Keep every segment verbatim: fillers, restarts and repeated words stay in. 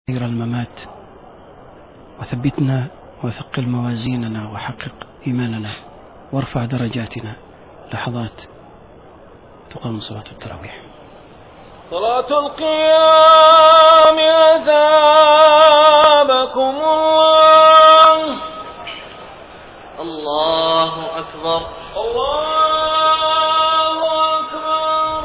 الممات، وثبتنا وثقل موازيننا وحقق إيماننا وارفع درجاتنا. لحظات تقام صلاة التراويح. صلاة القيام أثابكم الله. الله أكبر. الله أكبر.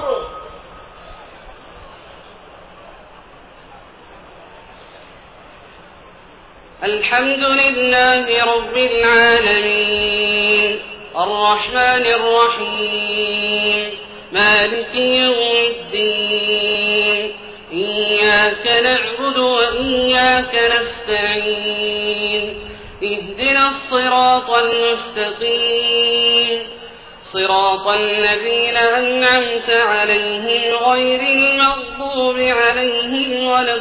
الحمد لله رب العالمين الرحمن الرحيم مالك يوم الدين إياك نعبد وإياك نستعين اهدنا الصراط المستقيم صراط الذين أنعمت عليهم غير المغضوب عليهم ولا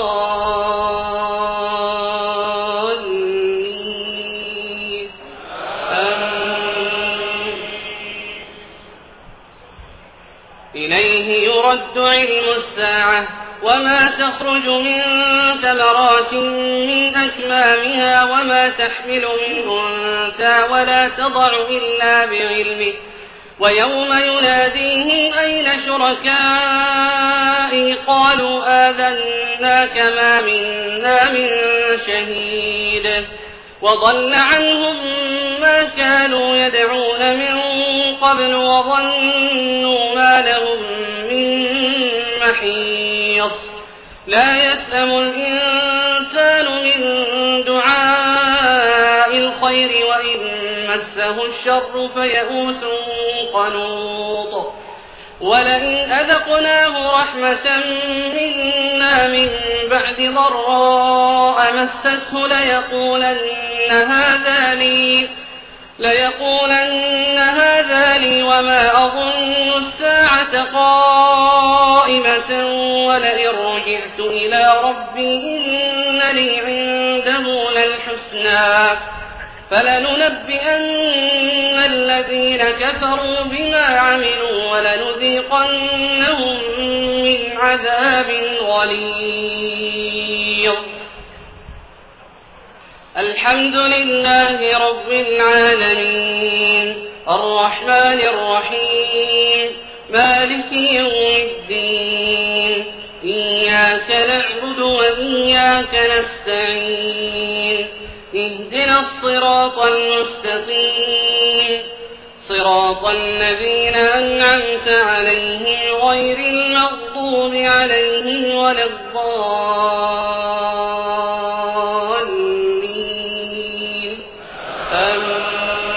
الضالين آمين. إليه يرد علم الساعة وما تخرج من ثمرات من أكمامها وما تحمل من أنثى ولا تضع إلا بعلمه ويوم يناديهم أين شركائي قالوا آذناك ما منا من شهيد وضل عنهم ما كانوا يدعون من قبل وظنوا ما لهم من محيص. لا يسأم الإنسان من دعاء الخير وإن مسه الشر فيئوس قنوط. ولئن أذقناه رحمة منا من بعد ضراء مسته ليقولن هذا لي ليقولن هذا لي وما أظن الساعة قائمة ولئن رجعت إلى ربي إن لي عنده للحسنى فلننبئن الذين كفروا بما عملوا ولنذيقنهم من عذاب غليظ. الحمد لله رب العالمين الرحمن الرحيم مالك يوم الدين إياك نعبد وإياك نستعين اهدنا الصراط المستقيم صراط الذين أنعمت عليهم غير المغضوب عليهم ولا الضالين آمين.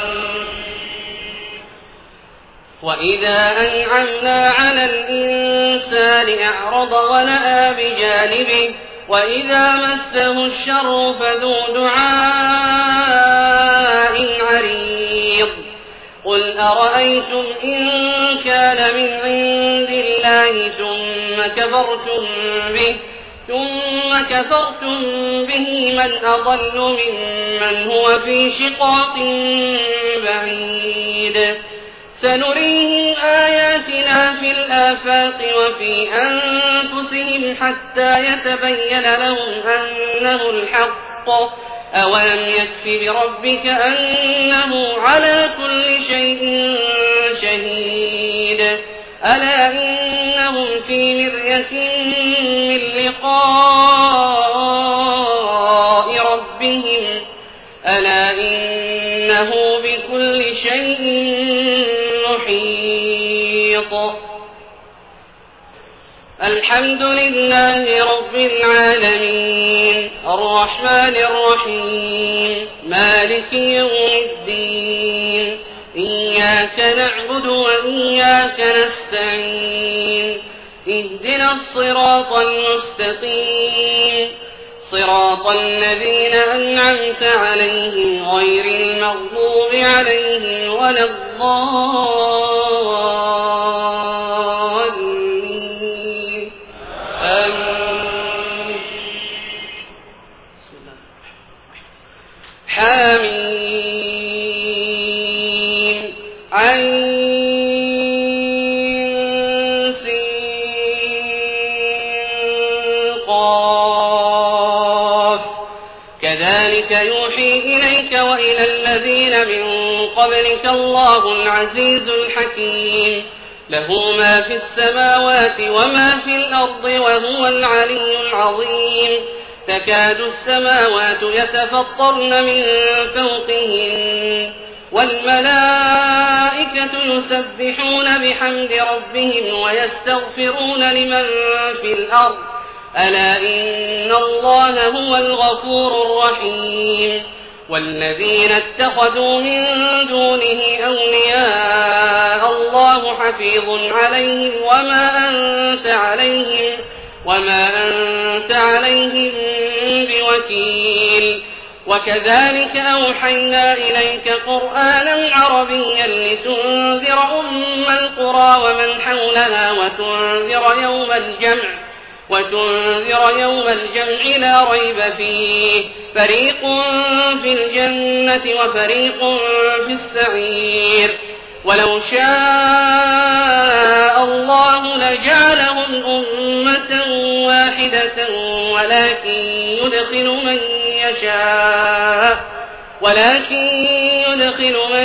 وإذا أنعمنا على الإنسان أعرض ونأى بجانبه وإذا مسه الشر فذو دعاء عريض. قل أرأيتم إن كان من عند الله ثم كفرتم به ثم كفرتم به من أضل ممن هو في شقاق بعيد. سنريهم آياتنا في الآفاق وفي أنفسهم حتى يتبين لهم أنه الحق. أولم يكف بربك أنه على كل شيء شهيد. ألا إنهم في مرية من لقاء ربهم ألا إنه بكل شيء محيط. الحمد لله رب العالمين الرحمن الرحيم مالك يوم الدين إياك نعبد وإياك نستعين اهدنا الصراط المستقيم صراط الذين أنعمت عليهم غير المغضوب عليهم ولا الضالين آمين. حميم عين سين قاف كذلك يوحي إليك وإلى الذين من قبلك الله العزيز الحكيم له ما في السماوات وما في الأرض وهو العلي العظيم تكاد السماوات يتفطرن من فوقهن والملائكة يسبحون بحمد ربهم ويستغفرون لمن في الأرض ألا إن الله هو الغفور الرحيم والذين اتخذوا من دونه أولياء الله حفيظ عليهم وما أنت عليهم وما أنت عليهم بوكيل وكذلك أوحينا إليك قرآنا عربيا لتنذر أم القرى ومن حولها وتنذر يوم الجمع وتنذر يوم الجمع لا ريب فيه فريق في الجنة وفريق في السعير ولو شاء الله لجعلهم أمة واحدة ولكن يدخل من يشاء ولكن يدخل من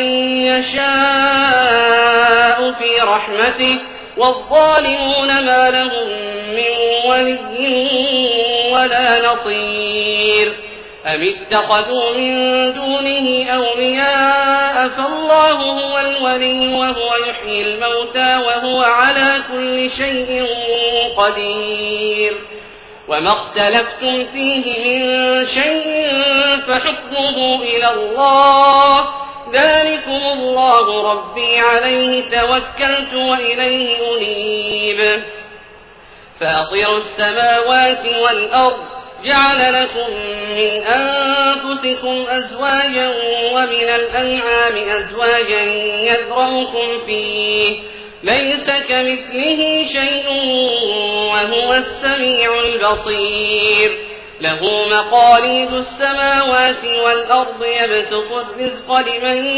يشاء في رحمته والظالمون ما لهم من ولي ولا نصير أم اتخذوا من دونه أولياء فالله هو الولي وهو يحيي الموتى وهو على كل شيء قدير وما اختلفتم فيه من شيء فحكمه إلى الله ذلكم الله ربي عليه توكلت وإليه أنيب فاطر السماوات والأرض جعل لكم من أنفسكم أزواجا ومن الأنعام أزواجا يذرأكم فيه ليس كمثله شيء وهو السميع البصير له مقاليد السماوات والأرض يبسط الرزق لمن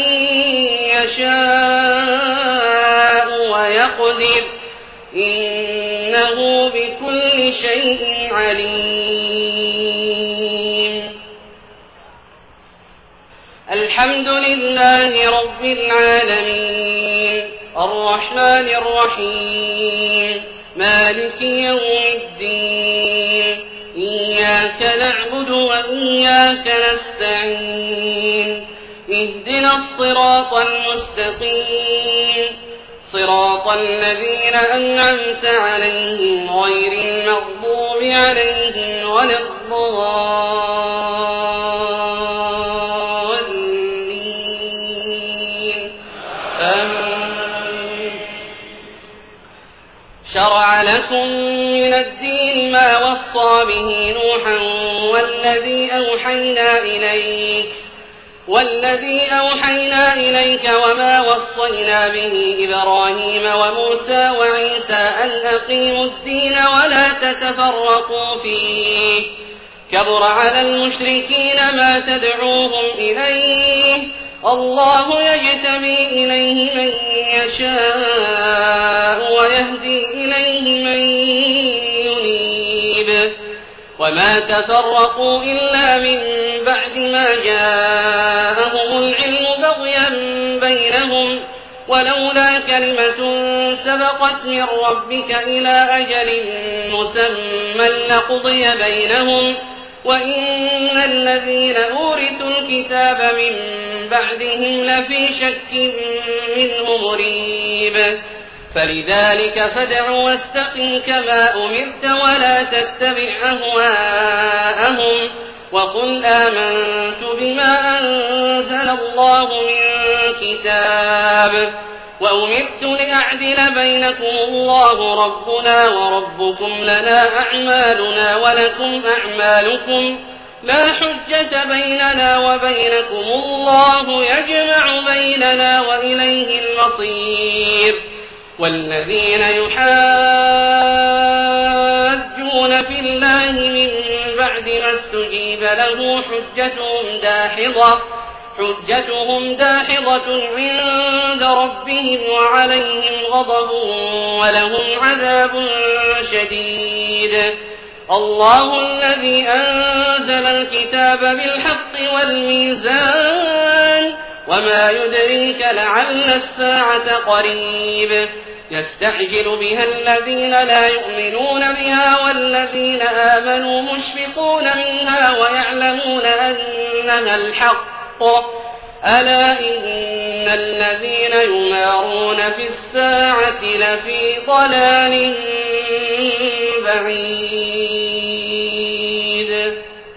يشاء ويقدر إنه بكل شيء عليم الحمد لله رب العالمين الرحمن الرحيم مالك يوم الدين إياك نعبد وإياك نستعين اهدنا الصراط المستقيم صراط الذين أنعمت عليهم غير المغضوب عليهم ولا الضالين آمين شرع لكم من الدين ما وصى به نوحا والذي أوحينا إليك والذي أوحينا إليك وما وصينا به إبراهيم وموسى وعيسى أن أقيموا الدين ولا تتفرقوا فيه كبر على المشركين ما تدعوهم إليه الله يجتبي إليه من يشاء ويهدي إليه من ينيب وما تفرقوا إلا من بعد ما جاءهم العلم بغيا بينهم ولولا كلمة سبقت من ربك إلى أجل مسمى لقضي بينهم وإن الذين أورثوا الكتاب من بعدهم لفي شك منه مريب فلذلك فادع واستقم كما أمرت ولا تتبع أهواءهم وقل آمنت بما أنزل الله من كتاب وأمرت لأعدل بينكم الله ربنا وربكم لنا أعمالنا ولكم أعمالكم لا حجة بيننا وبينكم الله يجمع بيننا وإليه المصير والذين يحاجون في الله من بعد ما استجيب له حجتهم داحضة حجتهم داحضة عند ربهم وعليهم غضب ولهم عذاب شديد الله الذي أنزل الكتاب بالحق والميزان وما يدريك لعل الساعة قريب يستعجل بها الذين لا يؤمنون بها والذين آمنوا مشفقون منها ويعلمون أنها الحق ألا إن الذين يمارون في الساعة لفي ضلال بعيد.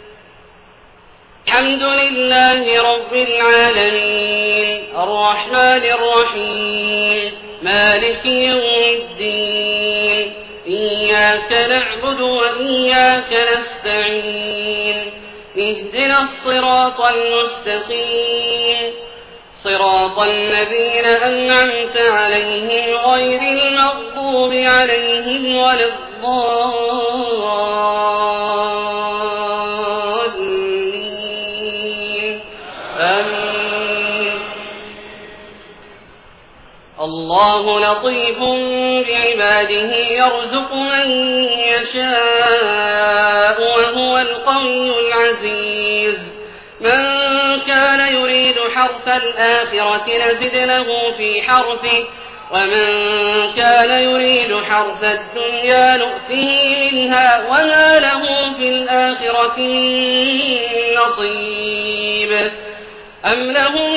الحمد لله رب العالمين الرحمن الرحيم مالك يوم الدين إياك نعبد وإياك نستعين اهدنا الصراط المستقيم صراط الذين أنعمت عليهم غير المغضوب عليهم ولا الضالين آمين. الله لطيف بعباده يرزق من يشاء وهو القوي العزيز. من كان يريد حرث الآخرة نزد له في حرثه ومن كان يريد حرث الدنيا نؤته منها وما له في الآخرة من نصيب. أم لهم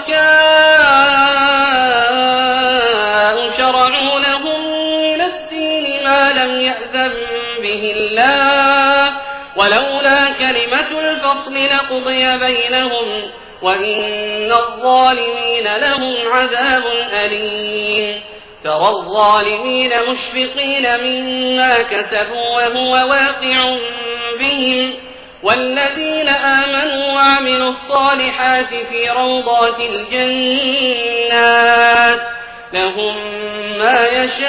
شركاء شرعوا لهم من الدين ما لم يأذن به الله ولولا كلمة الفصل لقضي بينهم وإن الظالمين لهم عذاب أليم. ترى الظالمين مشفقين مما كسبوا وهو واقع بهم والذين آمنوا وعملوا الصالحات في روضات الجنات لهم ما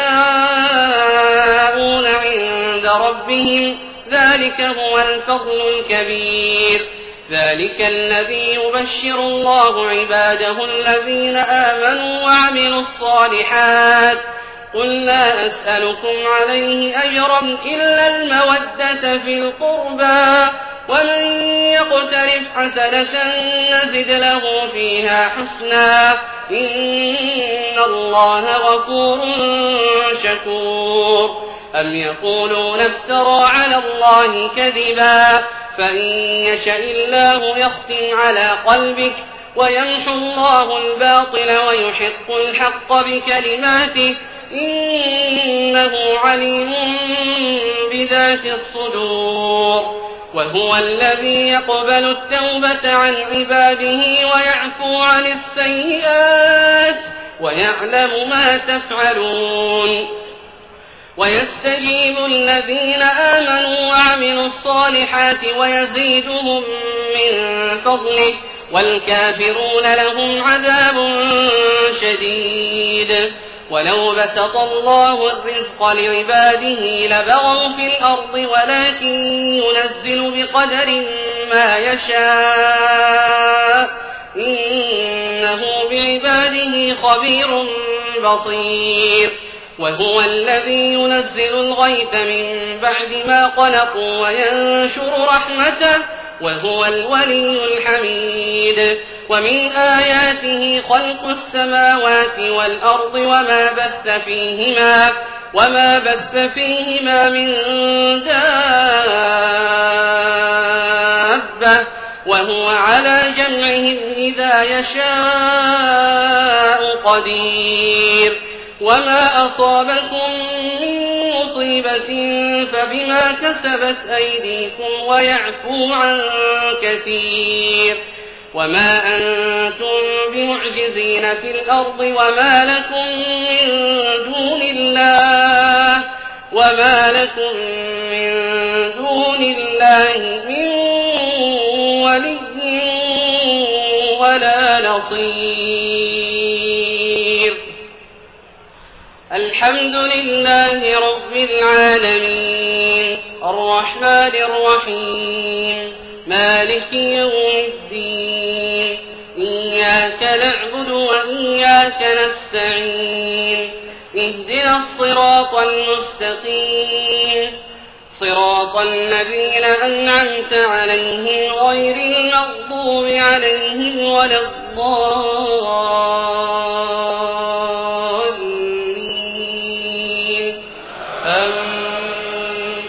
يشاءون عند ربهم ذلك هو الفضل الكبير. ذلك الذي يبشر الله عباده الذين آمنوا وعملوا الصالحات قل لا أسألكم عليه أجرا إلا المودة في القربى ومن يقترف حسنة نزد له فيها حسنا إن الله غفور شكور. أم يقولون افترى على الله كذبا فإن يشأ الله يختم على قلبك ويمحو الله الباطل ويحق الحق بكلماته إنه عليم بذات الصدور. وهو الذي يقبل التوبة عن عباده ويعفو عن السيئات ويعلم ما تفعلون. ويستجيب الذين آمنوا وعملوا الصالحات ويزيدهم من فضله والكافرون لهم عذاب شديد. ولو بسط الله الرزق لعباده لبغوا في الأرض ولكن ينزل بقدر ما يشاء إنه بعباده خبير بصير. وهو الذي ينزل الغيث من بعد ما قنطوا وينشر رحمته وهو الولي الحميد. ومن آياته خلق السماوات والأرض وما بث فيهما وما بث فيهما من دابة وهو على جمعهم إذا يشاء قدير. وما أصابكم من مصيبة فبما كسبت أيديكم ويعفو عن كثير. وما أنتم بمعجزين في الأرض وما لكم من دون الله وما لكم من دون الله من ولي ولا نصير. الحمد لله رب العالمين الرحمن الرحيم مالك يوم الدين إياك نعبد وإياك نستعين اهدنا الصراط المستقيم صراط الذين أنعمت عليهم غير المغضوب عليهم ولا الضالين. آمين.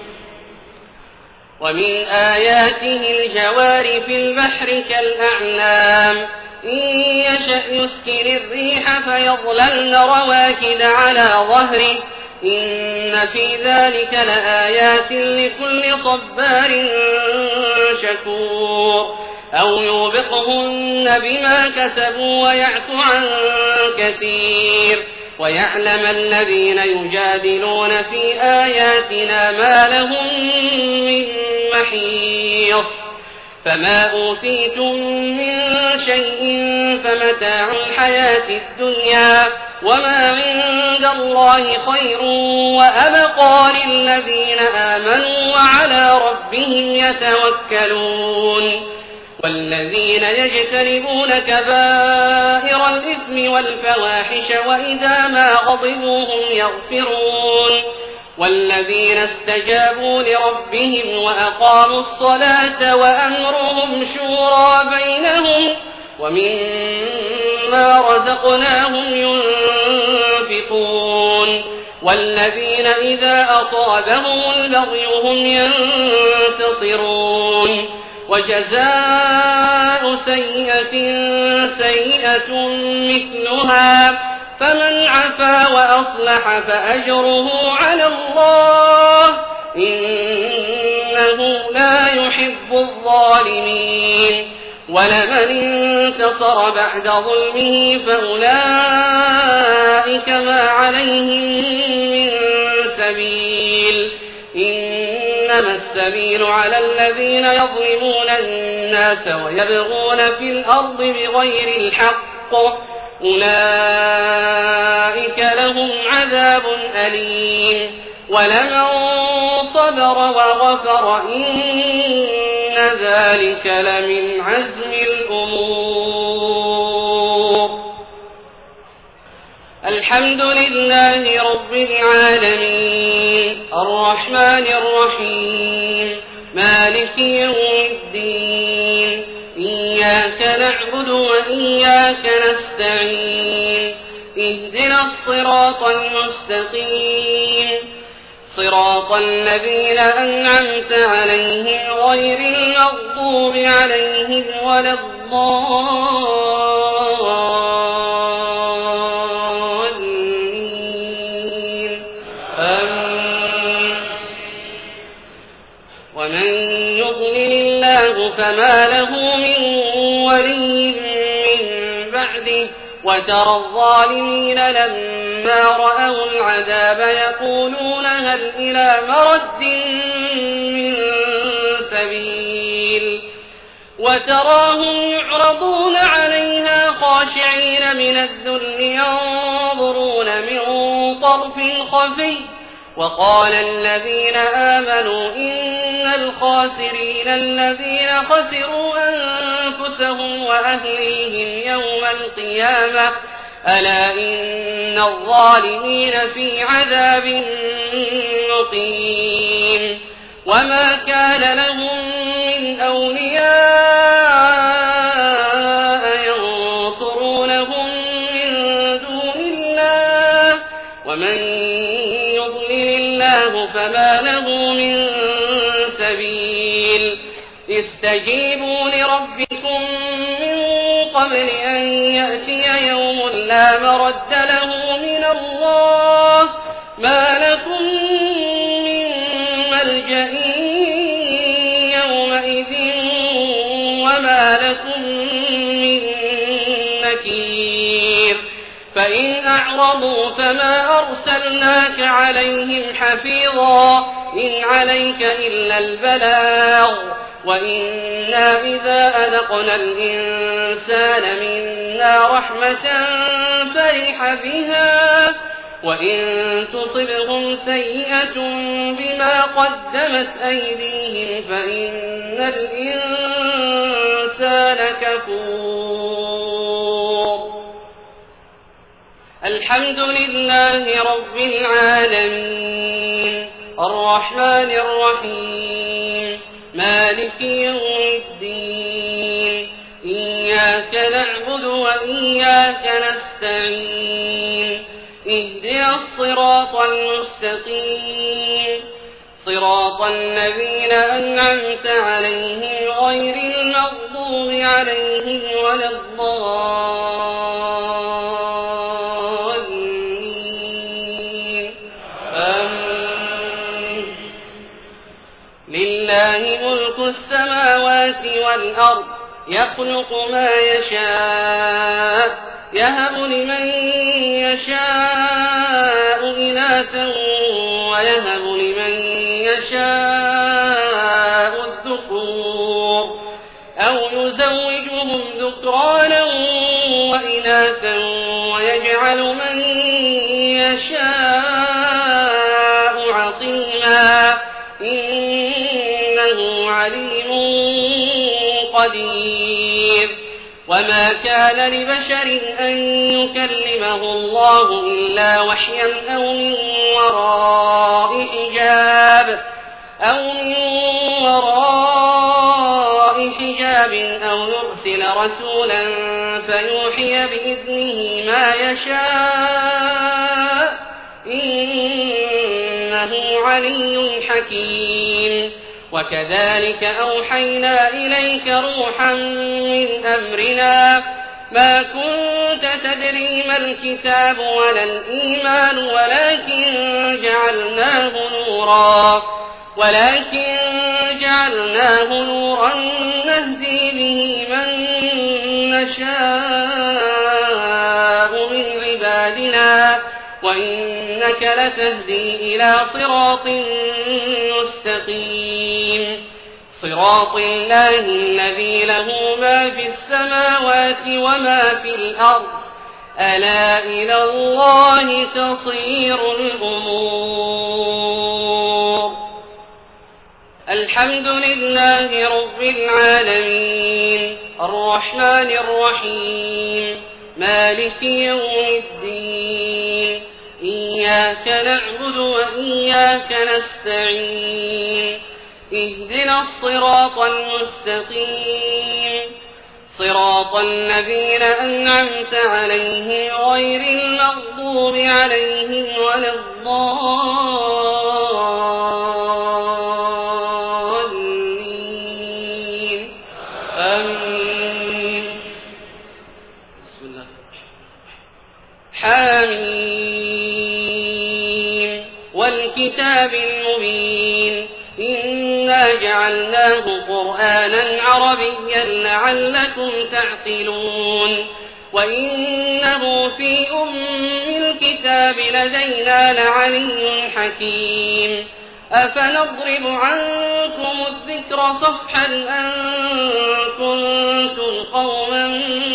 ومن آياته الجوار في البحر كالأعلام إن يشأ يسكن الريح فيظللن رواكد على ظهره إن في ذلك لآيات لكل صبار شكور أو يوبقهن بما كسبوا ويعفو عن كثير ويعلم الذين يجادلون في آياتنا ما لهم من محيص فما أوتيتم من شيء فمتاع الحياة الدنيا وما عند الله خير وأبقى للذين آمنوا وعلى ربهم يتوكلون والذين يجتنبون كبائر الإثم والفواحش وإذا ما غضبوا هم يغفرون والذين استجابوا لربهم وأقاموا الصلاة وأمرهم شورى بينهم ومما رزقناهم ينفقون والذين إذا أصابهم البغي هم ينتصرون وجزاء سيئة سيئة مثلها فمن عفا وأصلح فأجره على الله إنه لا يحب الظالمين ولمن انتصر بعد ظلمه فأولئك ما عليهم من سبيل إنما السبيل على الذين يظلمون الناس ويبغون في الأرض بغير الحق أولئك لهم عذاب أليم ولمن صبر وغفر إن ذلك لمن عزم الأمور. الحمد لله رب العالمين الرحمن الرحيم مالك يوم الدين إياك نعبد وإياك نستعين اهدنا الصراط المستقيم صراط الذين أنعمت عليهم غير المغضوب عليهم ولا الضالين. آمين. ومن يضلل الله فما له من ولي من بعده وترى الظالمين لما رأوا العذاب يقولون هل إلى مرد من سبيل وتراهم يعرضون عليها خاشعين من الذل ينظرون من طرف خفي وقال الذين آمنوا إن الخاسرين الذين خسروا أنفسهم وأهليهم يوم القيامة ألا إن الظالمين في عذاب مقيم وما كان لهم من أولياء ينصرونهم من دون الله ومن يضلل الله فما له من سبيل استجيبوا لربكم من قبل أن يأتي يوم لا مرد له من الله ما لكم من ملجأ يومئذ وما لكم من نكير فإن أعرضوا فما أرسلناك عليهم حفيظا إن عليك إلا البلاغ وإنا إذا أذقنا الإنسان منا رحمة فرح بها وإن تصبهم سيئة بما قدمت أيديهم فإن الإنسان كفور. الحمد لله رب العالمين الرحمن الرحيم مالك يوم الدين إياك نعبد وإياك نستعين اهدنا الصراط المستقيم صراط الذين أنعمت عليهم غير المغضوب عليهم ولا الضالين آمين. لله ملك السماوات والأرض يخلق ما يشاء يهب لمن يشاء إناثا ويهب لمن يشاء الذكور أو يزوجهم ذكرانا وإناثا ويجعل من يشاء عقيما إنه عليم قدير. وما كان لبشر أن يكلمه الله إلا وحيا أو من وراء حجاب أو من وراء حجاب أو يرسل رسولا فيوحي بإذنه ما يشاء إنه علي حكيم. وكذلك أوحينا إليك روحا من أمرنا ما كنت تدري ما الكتاب ولا الإيمان ولكن جعلناه نورا ولكن جعلناه نورا نهدي به من نشاء من عبادنا وإنك لتهدي إلى صراط مستقيم صراط الله الذي له ما في السماوات وما في الأرض ألا إلى الله تصير الأمور. الحمد لله رب العالمين الرحمن الرحيم مالك يوم الدين إياك نعبد وإياك نستعين اهدنا الصراط المستقيم صراط الذين أنعمت عليهم غير المغضوب عليهم ولا الضالين آمين. بسم الله. حاميم والكتاب المبين إنا جعلناه قرآنا عربيا لعلكم تعقلون وإنه في أم الكتاب لدينا لعلي حكيم. أفنضرب عنكم الذكر صفحا أن كنتم قوما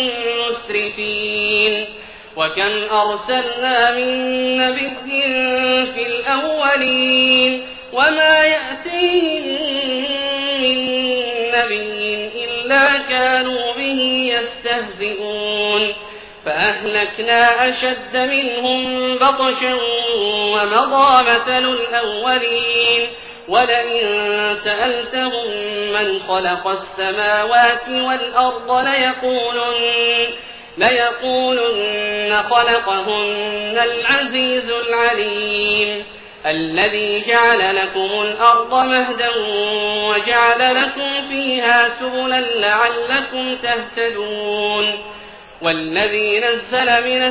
مسرفين وكم أرسلنا من نبي في الأولين وما يأتيهم من نبي إلا كانوا به يستهزئون فأهلكنا أشد منهم بطشا ومضى مثل الأولين ولئن سألتهم من خلق السماوات والأرض ليقولن, ليقولن خلقهن العزيز العليم الذي جعل لكم الأرض مهدا وجعل لكم فيها سبلا لعلكم تهتدون والذي نزل من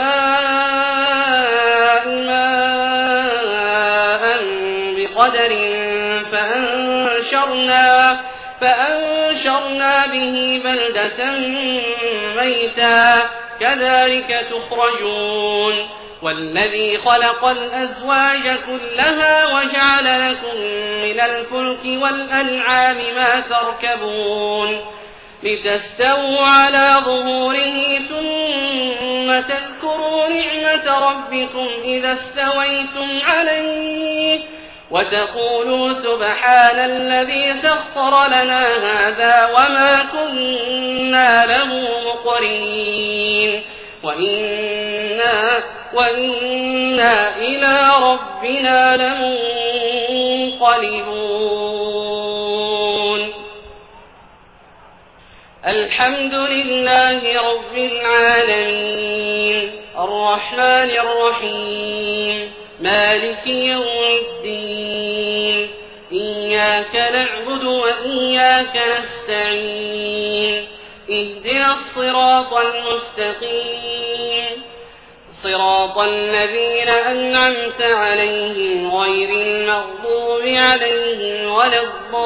السماء ماء بقدر فأنشرنا, فأنشرنا به بلدة ميتا كذلك تخرجون والذي خلق الأزواج كلها وجعل لكم من الفلك والأنعام ما تركبون لتستووا على ظهوره ثم تذكروا نعمة ربكم إذا استويتم عليه وتقولوا سبحان الذي سخر لنا هذا وما كنا له مقرنين وإنا, وإنا إلى ربنا لمنقلبون. غالبون. الحمد لله رب العالمين الرحمن الرحيم مالك يوم الدين إياك نعبد وإياك نستعين اهدنا الصراط المستقيم صراط الذين أنعمت عليهم غير المغضوب عليهم ولا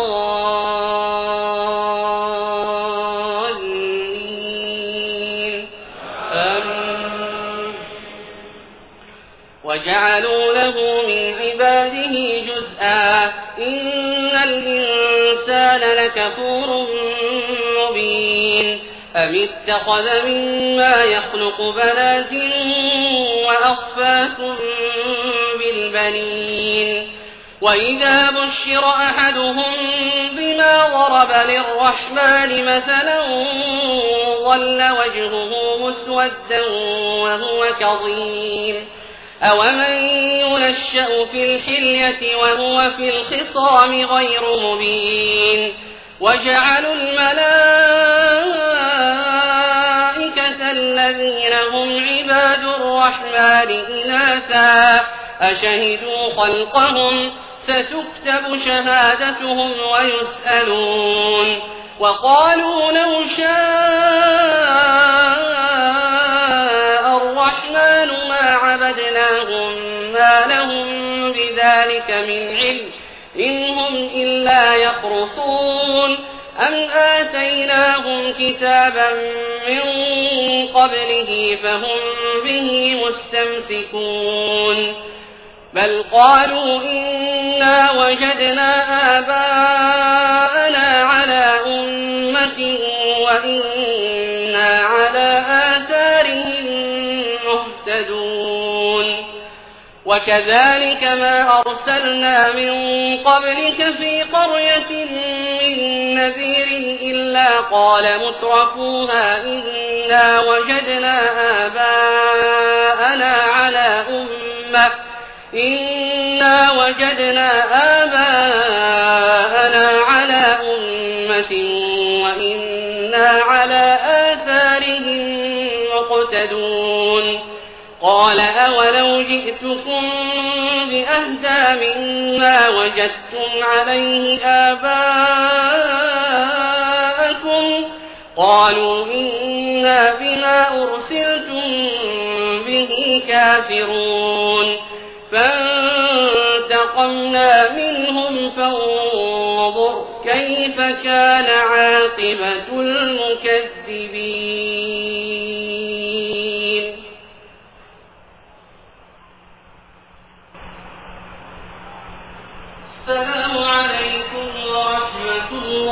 الضالين آمين. وجعلوا له من عباده جزءا إن الإنسان لكفور مبين. أم اتخذ مما يخلق بنات وأصفاكم بالبنين وإذا بشر أحدهم بما ضرب للرحمن مثلا ظل وجهه مسودا وهو كظيم أومن ينشأ في الحلية وهو في الخصام غير مبين. وجعلوا الملائكة الذين هم عباد الرحمن إناثا أشهدوا خلقهم ستكتب شهادتهم ويسألون. وقالوا لو شاء الرحمن ما عبدناهم ما لهم بذلك من علم إن هم إلا يخرصون. أم آتيناهم كتابا من قبله فهم به مستمسكون. بل قالوا إنا وجدنا آباءنا على أمة وإنا على آثارهم مهتدون. وكذلك ما أرسلنا من قبلك في قرية من نذير إلا قال مترفوها إنا وجدنا آباءنا على أمة إنا وجدنا آباءنا على أمة وإنا على آثارهم مقتدون. قال أولو جئتكم بأهدى مما وجدتم عليه آباءكم قالوا إنا بما أرسلتم به كافرون. فانتقمنا منهم فانظر كيف كان عاقبة المكذبين. السلام عليكم ورحمة الله